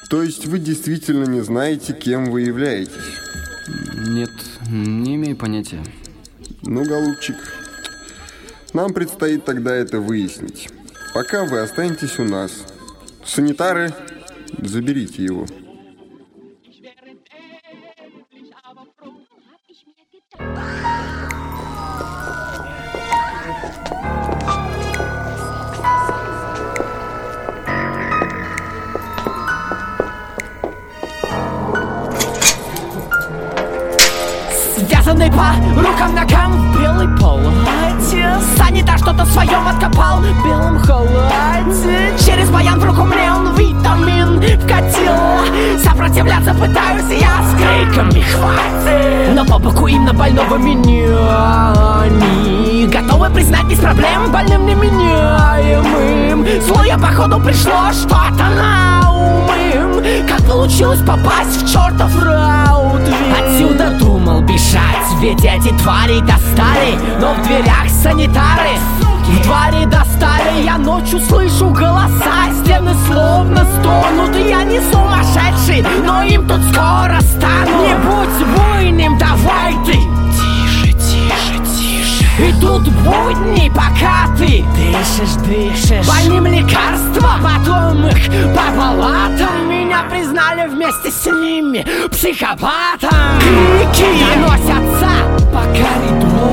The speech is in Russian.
То есть вы действительно не знаете, кем вы являетесь? Нет, не имею понятия. Ну, голубчик, нам предстоит тогда это выяснить. Пока вы останетесь у нас. Санитары, заберите его. Связанный по рукам, ногам в белой палате. Санитар что-то в своем откопал в белом халате. Через баян в руку мне он витамин вкатил. Сопротивляться пытаюсь я с криками «Хватит!» Но по боку им на больного меня они готовы признать без проблем больным неменяемым. Злое походу пришло что-то на ум им. Как получилось попасть в чертов раут? Отсюда думал бежать, ведь эти твари достали. Но в дверях санитары в дворе достали. Я ночью слышу голоса, стены словно стонут. Я не сумасшедший, но им тут скоро стану. Не будь буйным, давай ты. Тише, тише, тише. И тут будни, пока ты дышишь. Больным лекарства, потом их по палатам. Меня признали вместе с ними психопатом. Крики доносятся по коридору.